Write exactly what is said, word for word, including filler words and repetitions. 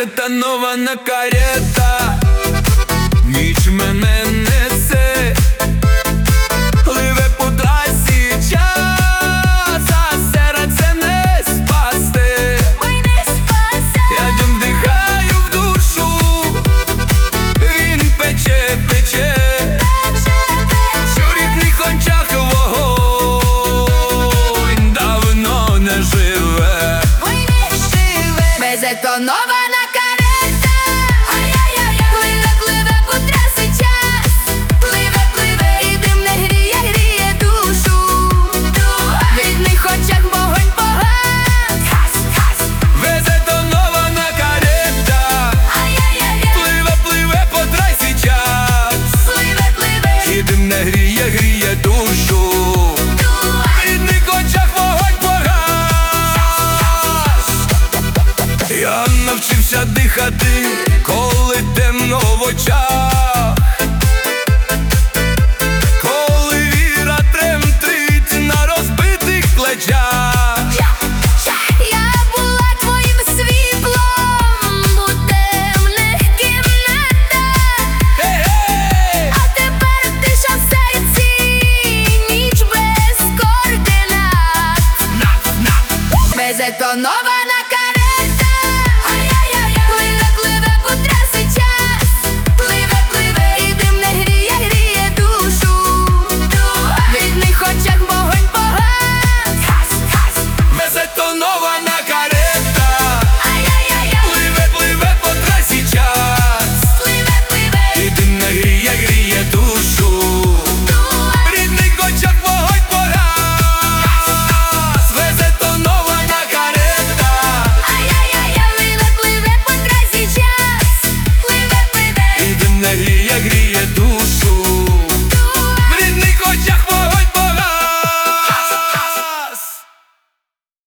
Затонована карета, ніч мене несе, пливе по трасі час, а серце не спасти. Ой, не спасе. Я дим дихаю в душу, він пече, пече, що в рідних очах вогонь давно не живе. Ой, не живе. Безетонована карета, ай-яй-яй-яй, пливе, пливе по трасі час, пливе, пливе, і дим не гріє, гріє душу. В рідних очах вогонь погас. Безетонована карета, Ай-яй-яй-яй, пливе, пливе по трасі час, пливе, пливе, і дим не гріє, гріє душу. В рідних очах вогонь погас. Я навчився дихати, коли темно в очах,